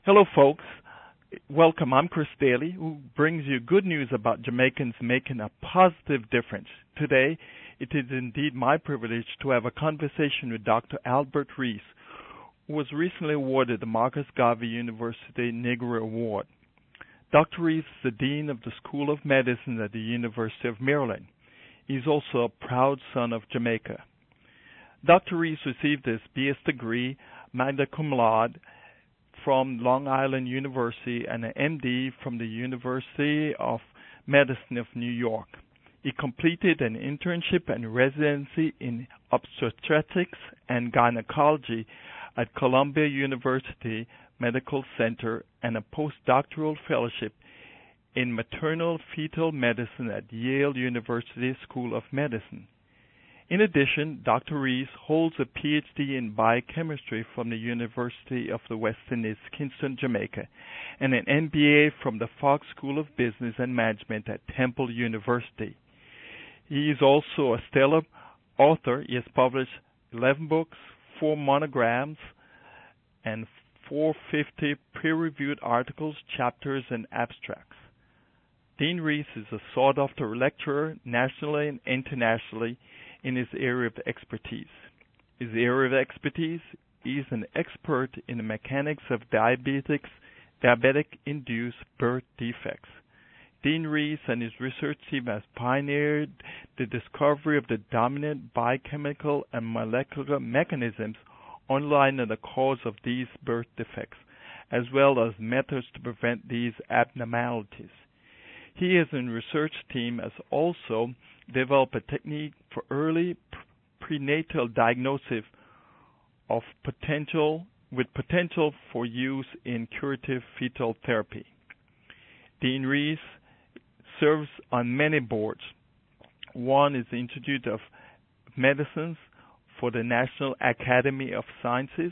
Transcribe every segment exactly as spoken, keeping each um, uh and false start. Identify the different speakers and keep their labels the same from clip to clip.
Speaker 1: Hello, folks. Welcome. I'm Chris Daly, who brings you good news about Jamaicans making a positive difference. Today, it is indeed my privilege to have a conversation with Doctor Albert Reese, who was recently awarded the Marcus Garvey University Negro Award. Doctor Reese is the Dean of the School of Medicine at the University of Maryland. He is also a proud son of Jamaica. Doctor Reese received his B S degree, magna cum laude, from Long Island University and an M D from the University of Medicine of New York. He completed an internship and residency in obstetrics and gynecology at Columbia University Medical Center and a postdoctoral fellowship in maternal fetal medicine at Yale University School of Medicine. In addition, Doctor Reese holds a P H D in biochemistry from the University of the West Indies, Kingston, Jamaica, and an M B A from the Fox School of Business and Management at Temple University. He is also a stellar author. He has published eleven books, four monograms, and four hundred fifty peer-reviewed articles, chapters, and abstracts. Dean Reese is a sought-after lecturer nationally and internationally in his area of expertise. His area of expertise is an expert in the mechanics of diabetics, diabetic-induced birth defects. Dean Reese and his research team has pioneered the discovery of the dominant biochemical and molecular mechanisms underlying the cause of these birth defects, as well as methods to prevent these abnormalities. He as a research team has also developed a technique for early prenatal diagnosis of potential with potential for use in curative fetal therapy. Dean Reese serves on many boards. One is the Institute of Medicine for the National Academy of Sciences,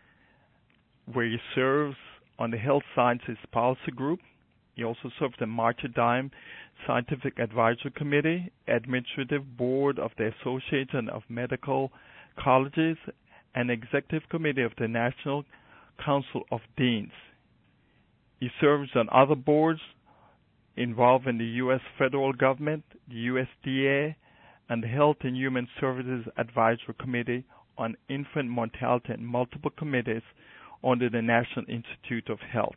Speaker 1: where he serves on the Health Sciences Policy Group. He also serves the Martyrdom Scientific Advisory Committee, Administrative Board of the Association of Medical Colleges, and Executive Committee of the National Council of Deans. He serves on other boards involved in the U S federal government, the U S D A, and the Health and Human Services Advisory Committee on Infant Mortality and multiple committees under the National Institute of Health.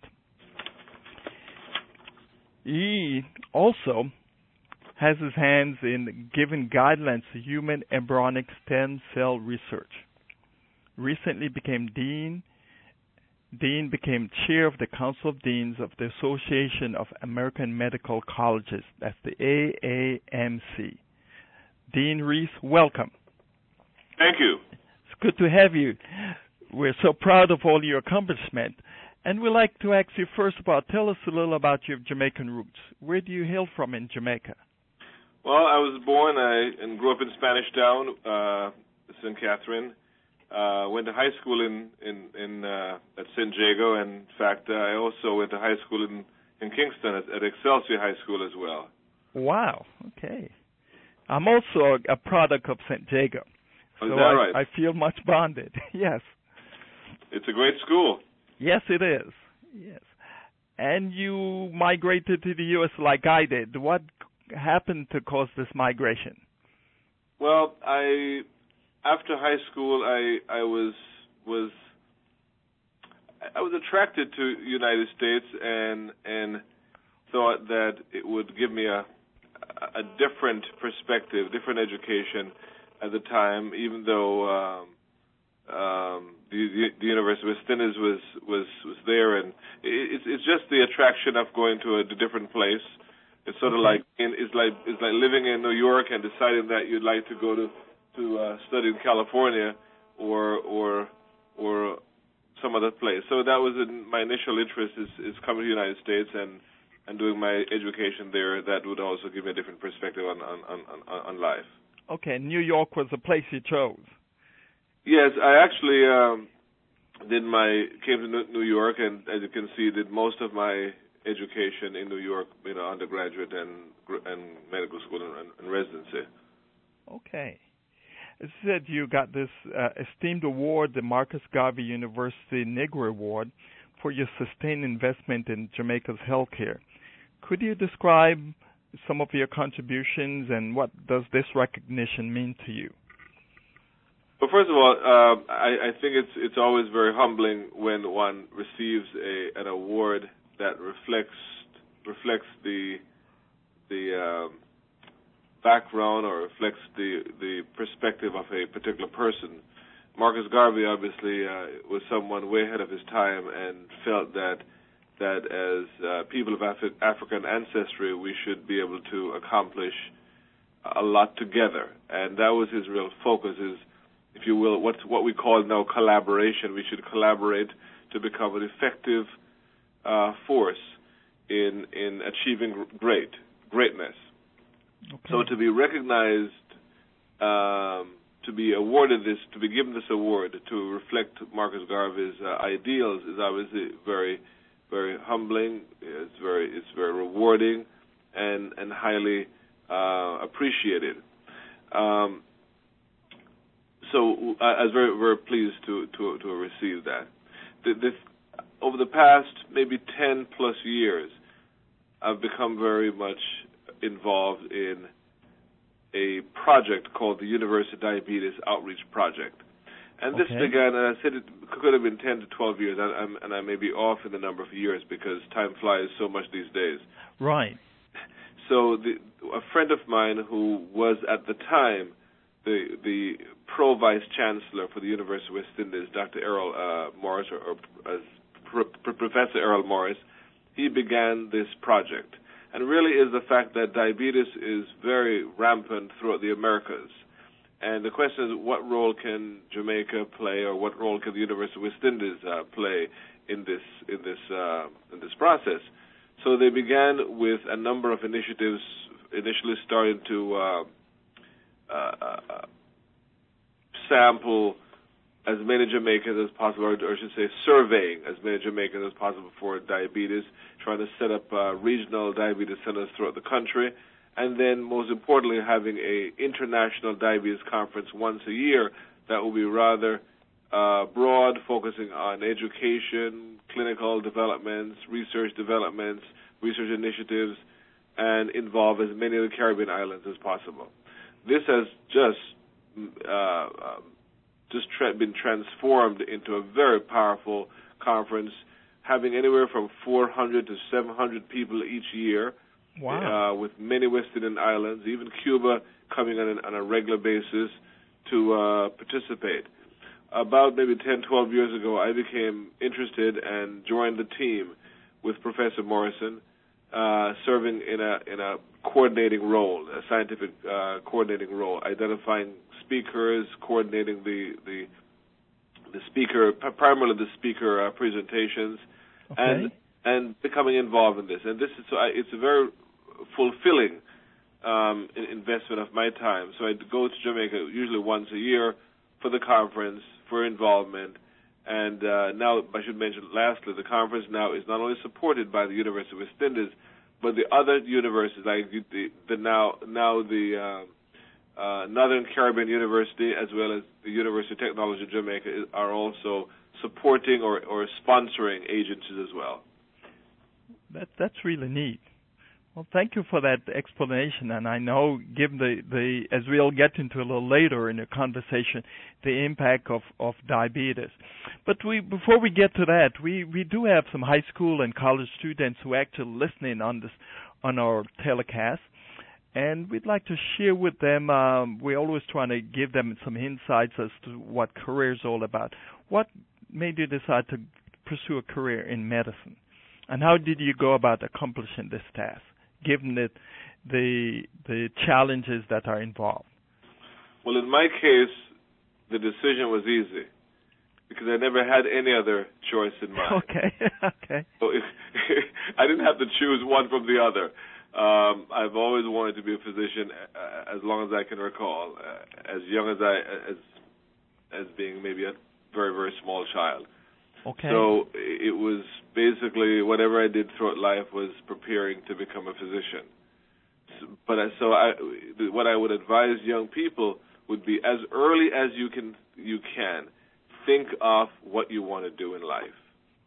Speaker 1: He also has his hands in giving guidelines to human embryonic stem cell research. Recently became Dean. Dean became chair of the Council of Deans of the Association of American Medical Colleges. That's the A A M C. Dean Reese, welcome.
Speaker 2: Thank you.
Speaker 1: It's good to have you. We're so proud of all your accomplishments. And we'd like to ask you first about, tell us a little about your Jamaican roots. Where do you hail from in Jamaica?
Speaker 2: Well, I was born I, and grew up in Spanish Town, uh, Saint Catherine. Uh, went to high school in, in, in uh, at Saint Jago, and in fact, uh, I also went to high school in, in Kingston at, at Excelsior High School as well.
Speaker 1: Wow, okay. I'm also a, a product of Saint Jago.
Speaker 2: Oh,
Speaker 1: so
Speaker 2: is that
Speaker 1: I,
Speaker 2: right?
Speaker 1: I feel much bonded, yes.
Speaker 2: It's a great school.
Speaker 1: Yes, it is. Yes. And you migrated to the U S like I did. What happened to cause this migration?
Speaker 2: Well, I after high school, I I was was I was attracted to United States and and thought that it would give me a a different perspective, different education at the time, even though um, um, the, the, the University of West Indies was, was, was there, and it, it's, it's just the attraction of going to a, a different place. It's sort of
Speaker 1: okay.
Speaker 2: like in, it's like it's like living in New York and deciding that you'd like to go to to uh, study in California or or or some other place. So that was in, my initial interest is, is coming to the United States and, and doing my education there. That would also give me a different perspective on on, on, on life.
Speaker 1: Okay, New York was the place you chose.
Speaker 2: Yes, I actually um, did my came to New York, and as you can see, did most of my education in New York, you know, undergraduate and and medical school and, and residency.
Speaker 1: Okay. It said you got this uh, esteemed award, the Marcus Garvey University Negro Award, for your sustained investment in Jamaica's healthcare. Could you describe some of your contributions and what does this recognition mean to you?
Speaker 2: Well, first of all, uh, I, I think it's it's always very humbling when one receives a an award that reflects reflects the the um, background or reflects the the perspective of a particular person. Marcus Garvey obviously uh, was someone way ahead of his time and felt that that as uh, people of Af- African ancestry, we should be able to accomplish a lot together, and that was his real focus. Is, if you will, what what we call now collaboration. We should collaborate to become an effective uh, force in in achieving great greatness. Okay. So to be recognized, um, to be awarded this, to be given this award to reflect Marcus Garvey's uh, ideals is obviously very, very humbling. It's very, it's very rewarding, and and highly uh, appreciated. Um, so I, I was very, very pleased to to to receive that. The, this, over the past maybe ten plus years, I've become very much involved in a project called the Universal Diabetes Outreach Project. And this
Speaker 1: okay.
Speaker 2: began, and I said it could have been ten to twelve years, and, I'm, and I may be off in the number of years because time flies so much these days.
Speaker 1: Right.
Speaker 2: So the, a friend of mine who was at the time the the pro vice chancellor for the University of West Indies, Doctor Errol uh, Morris, or, or as Pr- Professor Errol Morris, he began this project. And really is the fact that diabetes is very rampant throughout the Americas. And the question is, what role can Jamaica play, or what role can the University of West Indies uh, play in this in this uh, in this process? So they began with a number of initiatives, initially starting to uh, uh, uh, sample as many Jamaicans as possible, or I should say surveying as many Jamaicans as possible for diabetes, trying to set up uh, regional diabetes centers throughout the country, and then most importantly having a international diabetes conference once a year that will be rather uh, broad, focusing on education, clinical developments, research developments, research initiatives, and involve as many of the Caribbean islands as possible. This has just uh, uh, just tra- been transformed into a very powerful conference, having anywhere from four hundred to seven hundred people each year.
Speaker 1: Wow.
Speaker 2: Uh, with many West Indian islands, even Cuba coming on, an, on a regular basis to uh, participate. About maybe ten, twelve years ago, I became interested and joined the team with Professor Morrison, uh, serving in a in a coordinating role, a scientific uh, coordinating role, identifying speakers, coordinating the the, the speaker, primarily the speaker uh, presentations,
Speaker 1: okay.
Speaker 2: and and becoming involved in this. And this is so I, it's a very fulfilling um, investment of my time. So I go to Jamaica usually once a year for the conference, for involvement. And uh, now, I should mention, lastly, the conference now is not only supported by the University of West Indies, but the other universities, like the, the now now the uh, uh, Northern Caribbean University, as well as the University of Technology of Jamaica, is, are also supporting or, or sponsoring agencies as well.
Speaker 1: That that's really neat. Well, thank you for that explanation. And I know, given the, the as we'll get into a little later in the conversation, the impact of, of diabetes. But we before we get to that, we, we do have some high school and college students who are actually listening on this on our telecast, and we'd like to share with them. Um, we're always trying to give them some insights as to what career is all about. What made you decide to pursue a career in medicine? And how did you go about accomplishing this task, given that the the challenges that are involved?
Speaker 2: Well, in my case, the decision was easy because I never had any other choice in mind.
Speaker 1: Okay, okay.
Speaker 2: So if, I didn't have to choose one from the other. Um, I've always wanted to be a physician uh, as long as I can recall, uh, as young as I as as being maybe a very very small child.
Speaker 1: Okay.
Speaker 2: So it was basically whatever I did throughout life was preparing to become a physician. So, but I, so I, what I would advise young people would be, as early as you can, you can think of what you want to do in life.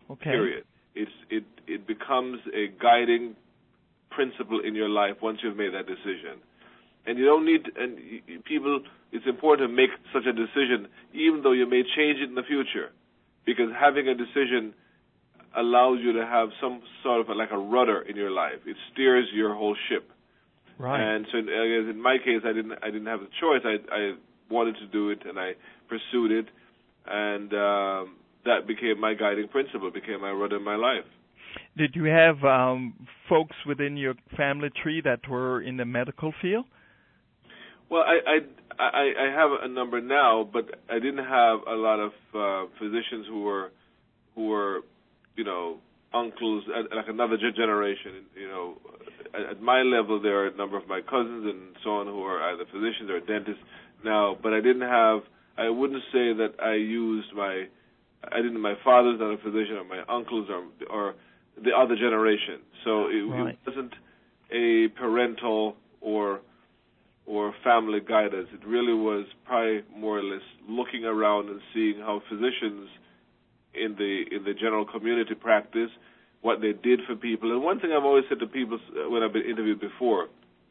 Speaker 1: Okay.
Speaker 2: Period. It's it it becomes a guiding principle in your life once you've made that decision. And you don't need to, and people, it's important to make such a decision even though you may change it in the future, because having a decision allows you to have some sort of a, like a rudder in your life. It steers your whole ship.
Speaker 1: Right.
Speaker 2: And so in, in my case, I didn't I didn't have a choice. I I wanted to do it, and I pursued it, and um, that became my guiding principle, became my rudder in my life.
Speaker 1: Did you have um, folks within your family tree that were in the medical field?
Speaker 2: Well, I, I, I, I have a number now, but I didn't have a lot of uh, physicians who were, who were, you know, uncles, like another generation. You know, at, at my level, there are a number of my cousins and so on who are either physicians or dentists now. But I didn't have. I wouldn't say that I used my. I didn't. My father's not a physician, or my uncles, or or the other generation. So it,
Speaker 1: right.
Speaker 2: it wasn't a parental or or family guidance. It really was probably more or less looking around and seeing how physicians in the in the general community practice, what they did for people. And one thing I've always said to people when I've been interviewed before,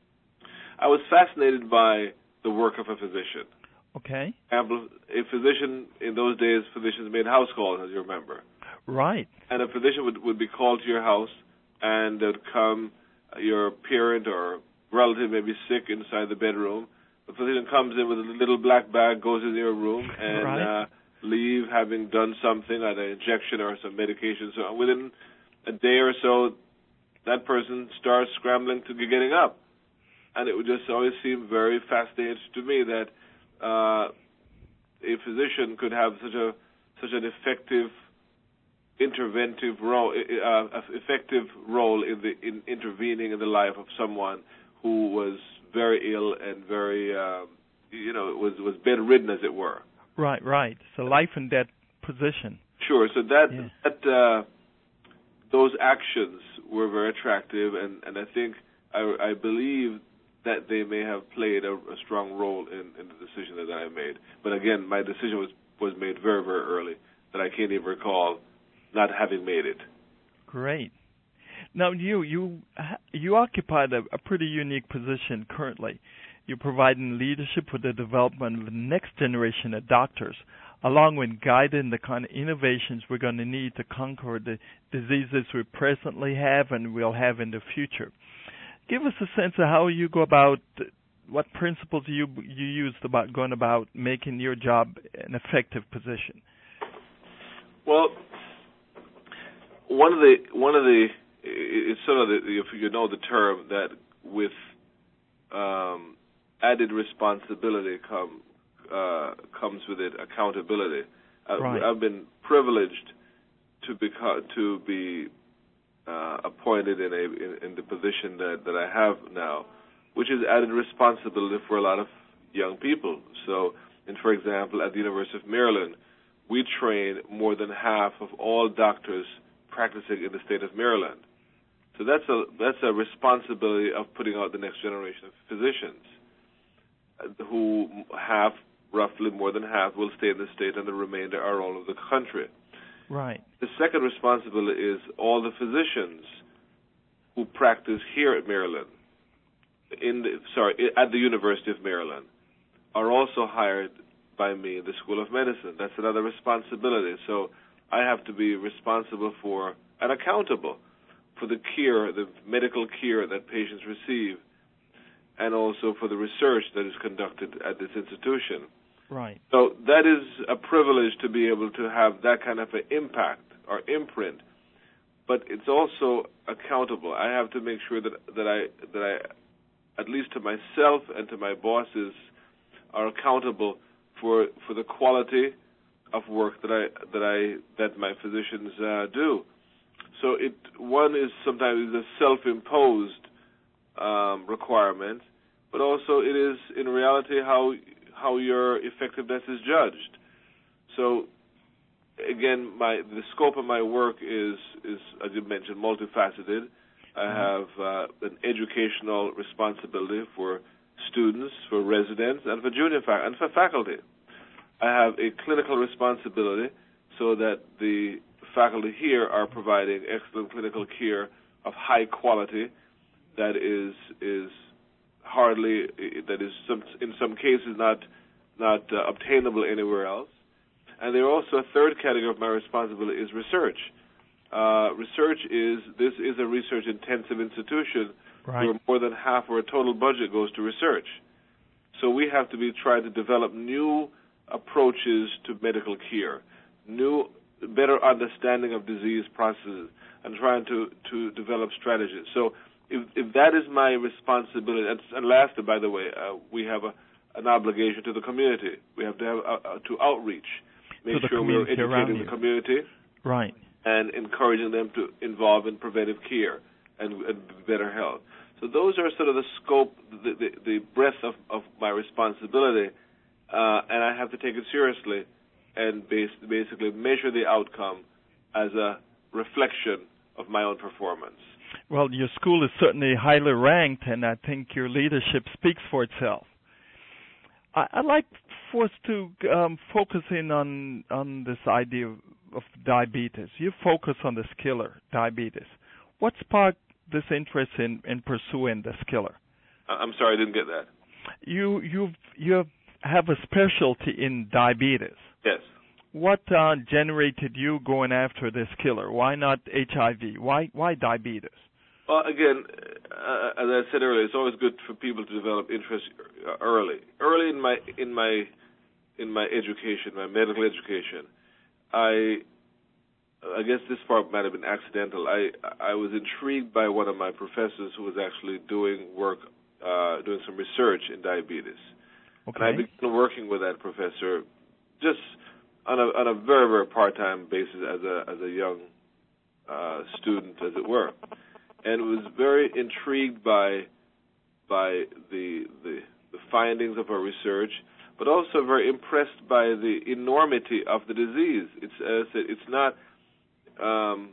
Speaker 2: I was fascinated by the work of a physician.
Speaker 1: Okay.
Speaker 2: Example, a physician, in those days, physicians made house calls, as you remember.
Speaker 1: Right.
Speaker 2: And a physician would, would be called to your house, and they'd come, your parent or relative may be sick inside the bedroom. The physician comes in with a little black bag, goes in your room, and
Speaker 1: right.
Speaker 2: uh, leave having done something, like an injection or some medication. So within a day or so, that person starts scrambling to get getting up. And it would just always seem very fascinating to me that uh, a physician could have such a such an effective interventive role, uh, effective role in the in intervening in the life of someone who was very ill and very, uh, you know, was was bedridden, as it were.
Speaker 1: Right, right. So life and death position.
Speaker 2: Sure. So that
Speaker 1: yeah.
Speaker 2: that uh, those actions were very attractive, and, and I think I, I believe that they may have played a, a strong role in, in the decision that I made. But again, my decision was was made very very early, that I can't even recall not having made it.
Speaker 1: Great. Now, you you you occupy a, a pretty unique position currently. You're providing leadership for the development of the next generation of doctors, along with guiding the kind of innovations we're going to need to conquer the diseases we presently have and will have in the future. Give us a sense of how you go about, what principles you you used about going about making your job an effective position.
Speaker 2: Well, one of the one of the it's sort of the, if you know the term, that with um, added responsibility come uh, comes with it accountability.
Speaker 1: Right.
Speaker 2: I, I've been privileged to be to be uh, appointed in a in, in the position that, that I have now, which is added responsibility for a lot of young people. So, and for example, at the University of Maryland, we train more than half of all doctors practicing in the state of Maryland. So that's a that's a responsibility of putting out the next generation of physicians, who half, roughly more than half, will stay in the state, and the remainder are all over the country.
Speaker 1: Right.
Speaker 2: The second responsibility is all the physicians who practice here at Maryland, in the, sorry, at the University of Maryland, are also hired by me in the School of Medicine. That's another responsibility. So I have to be responsible for and accountable for the care, the medical care that patients receive, and also for the research that is conducted at this institution.
Speaker 1: Right.
Speaker 2: So that is a privilege to be able to have that kind of an impact or imprint, but it's also accountable. I have to make sure that that I that I, at least to myself and to my bosses, are accountable for for the quality of work that I that I that my physicians uh, do. So it one is sometimes a self-imposed um, requirement, but also it is in reality how how your effectiveness is judged. So again, my the scope of my work is is as you mentioned multifaceted. I have uh, an educational responsibility for students, for residents, and for junior fac- and for faculty. I have a clinical responsibility so that the faculty here are providing excellent clinical care of high quality that is is hardly that is some, in some cases not not uh, obtainable anywhere else. And there also a third category of my responsibility is research. Uh, research is this is a research intensive institution
Speaker 1: right.
Speaker 2: where more than half of our total budget goes to research. So we have to be trying to develop new approaches to medical care, new better understanding of disease processes, and trying to, to develop strategies. So if, if that is my responsibility, and, and lastly, by the way, uh, we have a, an obligation to the community. We have to have uh, uh, to outreach, make
Speaker 1: to
Speaker 2: sure we're educating the community,
Speaker 1: right,
Speaker 2: and encouraging them to involve in preventive care and, and better health. So those are sort of the scope, the, the, the breadth of, of my responsibility, uh, and I have to take it seriously and base, basically measure the outcome as a reflection of my own performance.
Speaker 1: Well, your school is certainly highly ranked, and I think your leadership speaks for itself. I, I'd like for us to um, focus in on, on this idea of, of diabetes. You focus on this killer, diabetes. What sparked this interest in, in pursuing this killer?
Speaker 2: I'm sorry, I didn't get that.
Speaker 1: You you you have a specialty in diabetes.
Speaker 2: Yes.
Speaker 1: What uh, generated you going after this killer? Why not H I V? Why why diabetes?
Speaker 2: Well, again, uh, as I said earlier, it's always good for people to develop interest early. Early in my in my in my education, my medical education, I. I guess this part might have been accidental. I I was intrigued by one of my professors who was actually doing work, uh, doing some research in diabetes.
Speaker 1: Okay.
Speaker 2: And I began working with that professor just on a on a very very part-time basis as a as a young uh, student, as it were, and was very intrigued by by the the the findings of her research, but also very impressed by the enormity of the disease. It's as I said, it's not. Um,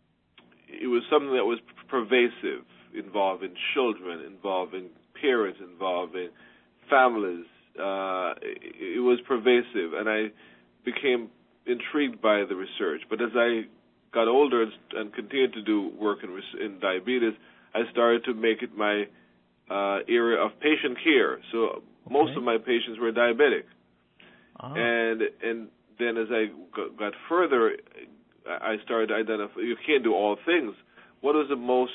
Speaker 2: it was something that was pervasive, involving children, involving parents, involving families. Uh, it, it was pervasive, and I became intrigued by the research. But as I got older and, and continued to do work in, in diabetes, I started to make it my uh, area of patient care. So okay. most of my patients were diabetic, ah. and and then as I got further, I started to identify, you can't do all things. What is the most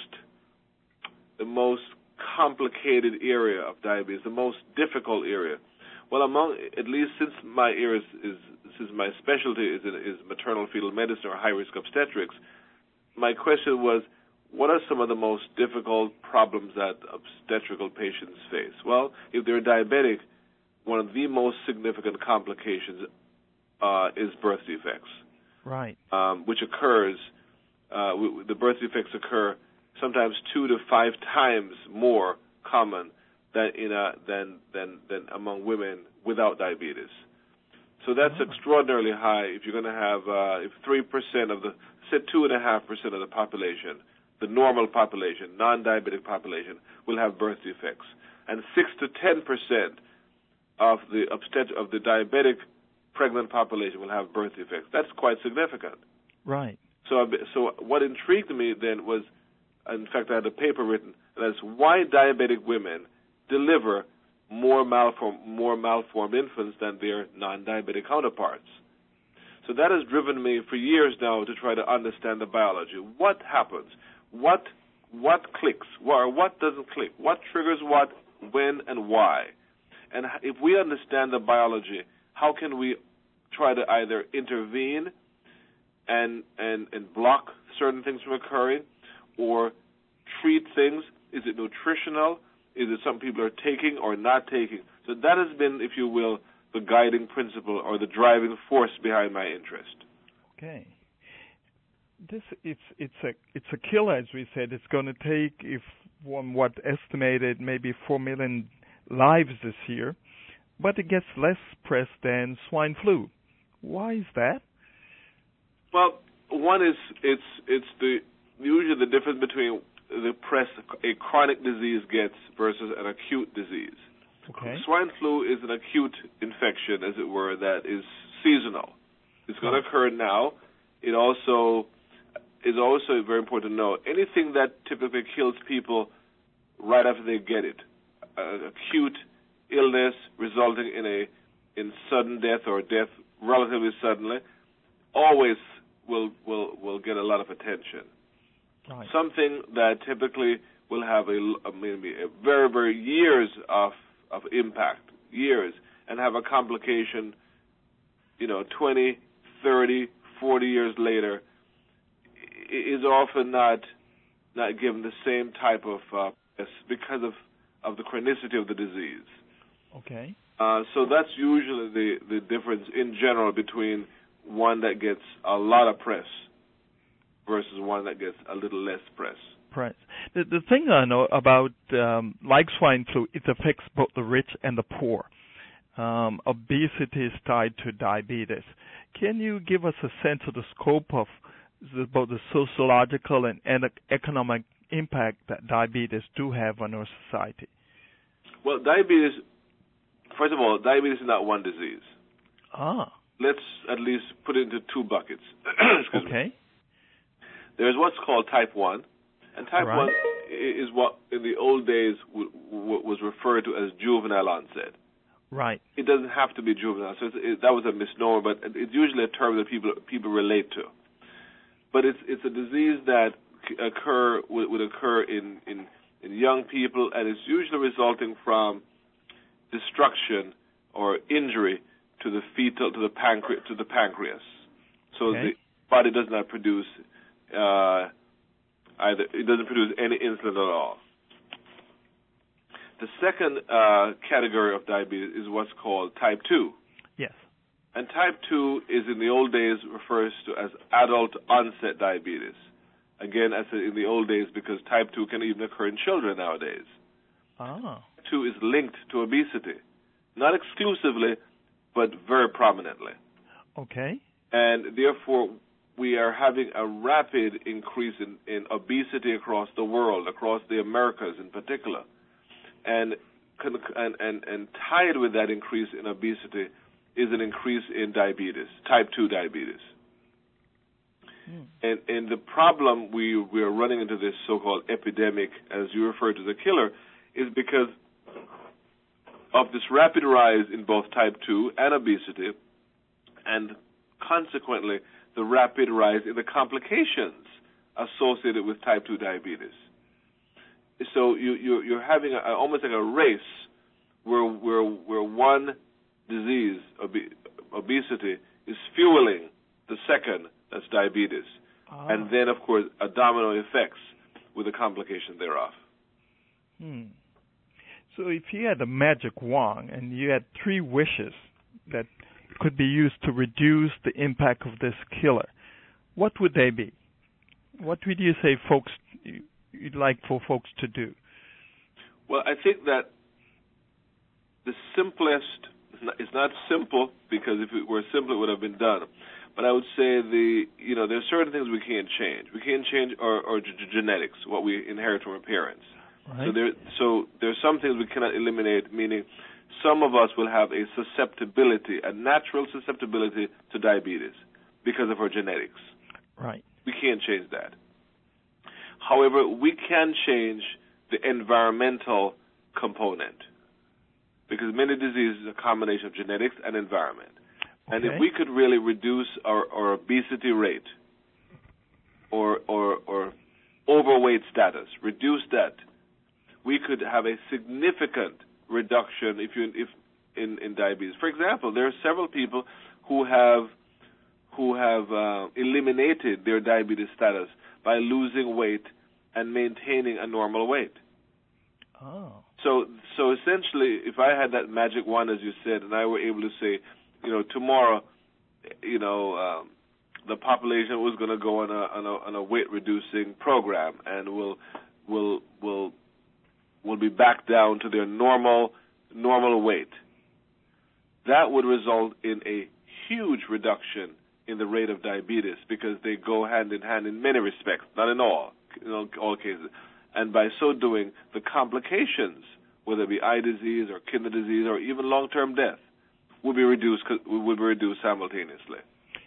Speaker 2: the most complicated area of diabetes, the most difficult area? Well, among, at least since my area is, is since my specialty is, is maternal fetal medicine or high-risk obstetrics, my question was, what are some of the most difficult problems that obstetrical patients face? Well, if they're diabetic, one of the most significant complications uh, is birth defects.
Speaker 1: Right.
Speaker 2: Um, which occurs, uh, w- the birth defects occur sometimes two to five times more common than in a, than than than among women without diabetes. So that's oh. extraordinarily high. If you're going to have, uh, if three percent of the, say two and a half percent of the population, the normal population, non-diabetic population, will have birth defects, and six to ten percent of the obstet- of the diabetic pregnant population will have birth defects. That's quite significant.
Speaker 1: Right.
Speaker 2: So, so what intrigued me then was, in fact, I had a paper written, and that's why diabetic women deliver more malform, more malformed infants than their non-diabetic counterparts. So that has driven me for years now to try to understand the biology. What happens? What what clicks? Or what doesn't click? What triggers what, when, and why? And if we understand the biology, how can we try to either intervene and, and and block certain things from occurring, or treat things? Is it nutritional? Is it some people are taking or not taking? So that has been, if you will, the guiding principle or the driving force behind my interest.
Speaker 1: Okay. This it's it's a it's a killer, as we said. It's going to take, if one what estimated, maybe four million lives this year. But it gets less press than swine flu. Why is that?
Speaker 2: Well, one is it's it's the usually the difference between the press a chronic disease gets versus an acute disease.
Speaker 1: Okay.
Speaker 2: Swine flu is an acute infection, as it were, that is seasonal. It's going to occur now. it also is also very important to know anything that typically kills people right after they get it, uh, acute illness resulting in a in sudden death or death relatively suddenly, always will will will get a lot of attention.
Speaker 1: Right.
Speaker 2: Something that typically will have a, a maybe a very very years of of impact, years, and have a complication, you know, twenty, thirty, forty years later, is often not not given the same type of uh, because of of the chronicity of the disease.
Speaker 1: Okay.
Speaker 2: Uh, so that's usually the, the difference in general between one that gets a lot of press versus one that gets a little less press.
Speaker 1: Press. The, the thing I know about, um, like swine flu, it affects both the rich and the poor. Um, obesity is tied to diabetes. Can you give us a sense of the scope of the, both the sociological and, and economic impact that diabetes do have on our society?
Speaker 2: Well, diabetes, first of all, diabetes is not one disease.
Speaker 1: Ah.
Speaker 2: Let's at least put it into two buckets.
Speaker 1: Okay.
Speaker 2: Me. There's what's called type one, and type
Speaker 1: right.
Speaker 2: one is what in the old days w- w- was referred to as juvenile onset.
Speaker 1: Right.
Speaker 2: It doesn't have to be juvenile, so it's, it, that was a misnomer, but it's usually a term that people people relate to. But it's it's a disease that occur would, would occur in, in in young people, and it's usually resulting from destruction or injury to the fetal to the pancreas to the pancreas. So
Speaker 1: okay.
Speaker 2: the body does not produce uh, either it doesn't produce any insulin at all. The second uh, category of diabetes is what's called type two.
Speaker 1: Yes.
Speaker 2: And type two is in the old days refers to as adult onset diabetes. Again, as in the old days, because type two can even occur in children nowadays.
Speaker 1: Ah.
Speaker 2: Type two is linked to obesity. Not exclusively, but very prominently.
Speaker 1: Okay.
Speaker 2: And therefore, we are having a rapid increase in, in obesity across the world, across the Americas in particular. And, and, and, and tied with that increase in obesity is an increase in diabetes, type two diabetes. Mm. And, and the problem we, we are running into this so-called epidemic, as you refer to the killer, is because of this rapid rise in both type two and obesity, and consequently the rapid rise in the complications associated with type two diabetes. So you, you, you're having a, almost like a race where, where, where one disease, obe- obesity, is fueling the second, that's diabetes. Ah. And then, of course, a domino effects with the complication thereof.
Speaker 1: Hmm. So if you had a magic wand and you had three wishes that could be used to reduce the impact of this killer, what would they be? What would you say folks you'd like for folks to do?
Speaker 2: Well, I think that the simplest, it's not simple, because if it were simple, it would have been done. But I would say the, you know, there's certain things we can't change. We can't change our, our g- genetics, what we inherit from our parents.
Speaker 1: Right.
Speaker 2: So there, so there's some things we cannot eliminate, meaning some of us will have a susceptibility, a natural susceptibility to diabetes because of our genetics.
Speaker 1: Right.
Speaker 2: We can't change that. However, we can change the environmental component, because many diseases are a combination of genetics and environment. Okay. And if we could really reduce our, our obesity rate or, or, or overweight status, reduce that, we could have a significant reduction if you if in, in diabetes. For example, there are several people who have who have uh, eliminated their diabetes status by losing weight and maintaining a normal weight.
Speaker 1: Oh.
Speaker 2: So so essentially, if I had that magic wand, as you said, and I were able to say, you know, tomorrow, you know, um, the population was going to go on a, on a on a weight reducing program, and will will will will be back down to their normal normal weight. That would result in a huge reduction in the rate of diabetes, because they go hand in hand in many respects, not in all, in all, all cases. And by so doing, the complications, whether it be eye disease or kidney disease or even long-term death, will be reduced will be reduced simultaneously.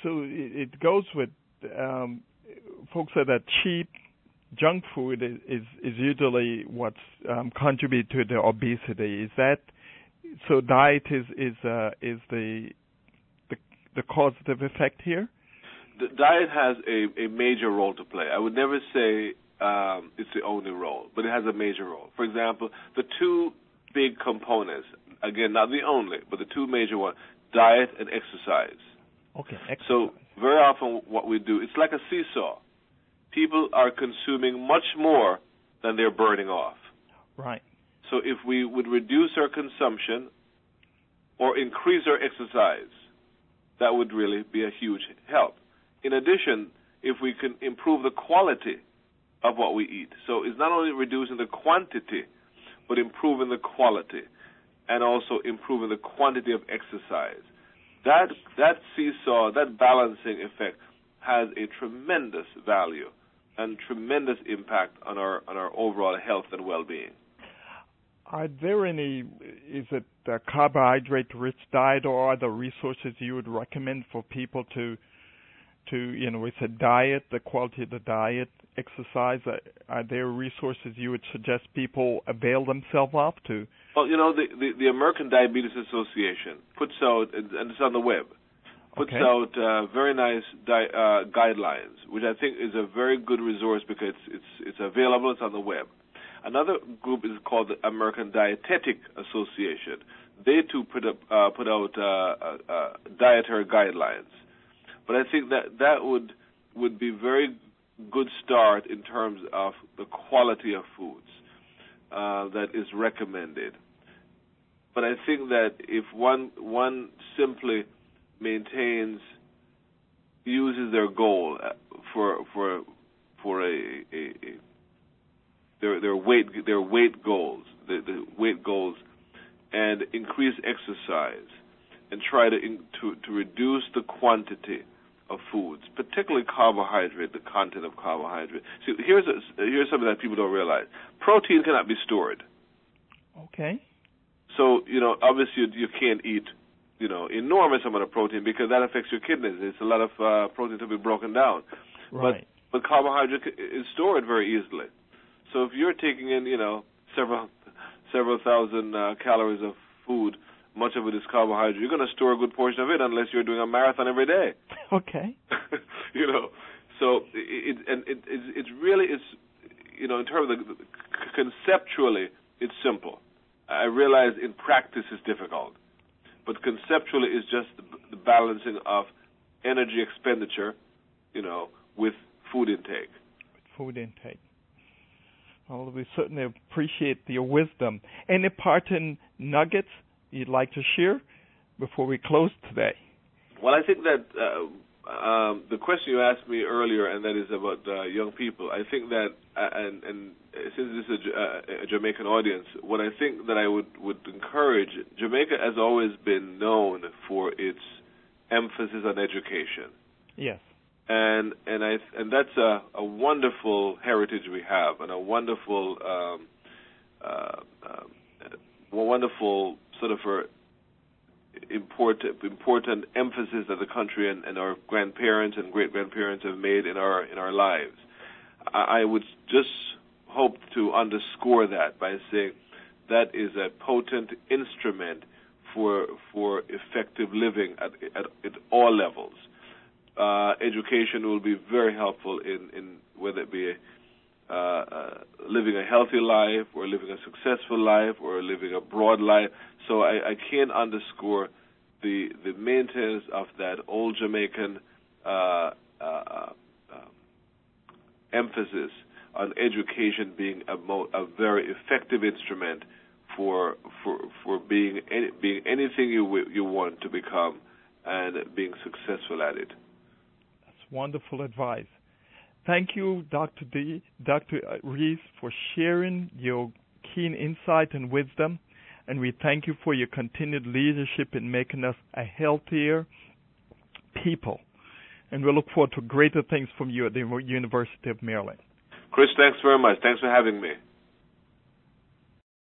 Speaker 1: so it, it goes with um, folks say that cheap junk food is is, is usually what's um, contributed to the obesity. Is that so? Diet is is uh, is the, the the causative effect here?
Speaker 2: The diet has a, a major role to play. I would never say um, it's the only role, but it has a major role. For example, the two big components, again, not the only, but the two major ones, diet and exercise.
Speaker 1: Okay, exercise.
Speaker 2: So very often what we do, it's like a seesaw. People are consuming much more than they're burning off.
Speaker 1: Right.
Speaker 2: So if we would reduce our consumption or increase our exercise, that would really be a huge help. In addition, if we can improve the quality of what we eat, so it's not only reducing the quantity, but improving the quality, and also improving the quantity of exercise. That that seesaw, that balancing effect, has a tremendous value and tremendous impact on our on our overall health and well-being.
Speaker 1: Are there any, is it a carbohydrate-rich diet, or other resources you would recommend for people to to, you know, it's a diet, the quality of the diet, exercise? Are, are there resources you would suggest people avail themselves of to?
Speaker 2: Well, you know, the, the, the American Diabetes Association puts out, and it's on the web, puts
Speaker 1: okay.
Speaker 2: out uh, very nice di- uh, guidelines, which I think is a very good resource because it's, it's, it's available, it's on the web. Another group is called the American Dietetic Association. They, too, put, up, uh, put out uh, uh, uh, dietary guidelines. But I think that that would would be very good start in terms of the quality of foods uh, that is recommended. But I think that if one one simply maintains, uses their goal for for for a, a, a their their weight their weight goals the, the weight goals and increase exercise and try to in, to to reduce the quantity of foods, particularly carbohydrate, the content of carbohydrate. See, here's a, here's something that people don't realize: protein cannot be stored.
Speaker 1: Okay.
Speaker 2: So you know, obviously, you, you can't eat, you know, enormous amount of protein because that affects your kidneys. It's a lot of uh, protein to be broken down.
Speaker 1: Right.
Speaker 2: But but carbohydrate is stored very easily. So if you're taking in, you know, several several thousand uh, calories of food, much of it is carbohydrate, you're going to store a good portion of it unless you're doing a marathon every day.
Speaker 1: Okay.
Speaker 2: you know, so it, it and it, it, it really is, you know, in terms of the, conceptually, it's simple. I realize in practice it's difficult, but conceptually it's just the, the balancing of energy expenditure, you know, with food intake.
Speaker 1: Food intake. Well, we certainly appreciate your wisdom. Any parting nuggets you'd like to share before we close today?
Speaker 2: Well, I think that uh, um, the question you asked me earlier, and that is about uh, young people, I think that, uh, and, and since this is a, uh, a Jamaican audience, what I think that I would, would encourage, Jamaica has always been known for its emphasis on education.
Speaker 1: Yes.
Speaker 2: And and I and that's a, a wonderful heritage we have, and a wonderful um, uh, uh, wonderful sort of a important important emphasis that the country and, and our grandparents and great grandparents have made in our in our lives. I, I would just hope to underscore that by saying that is a potent instrument for for effective living at at, at all levels. Uh, education will be very helpful in, in whether it be uh, uh, living a healthy life or living a successful life or living a broad life. So I, I can't underscore the the maintenance of that old Jamaican uh, uh, uh, emphasis on education being a, mo- a very effective instrument for for for being any, being anything you w- you want to become and being successful at it.
Speaker 1: Wonderful advice. Thank you, Doctor D, Doctor Rees, for sharing your keen insight and wisdom, and we thank you for your continued leadership in making us a healthier people. And we look forward to greater things from you at the University of Maryland.
Speaker 2: Chris, thanks very much. Thanks for having me.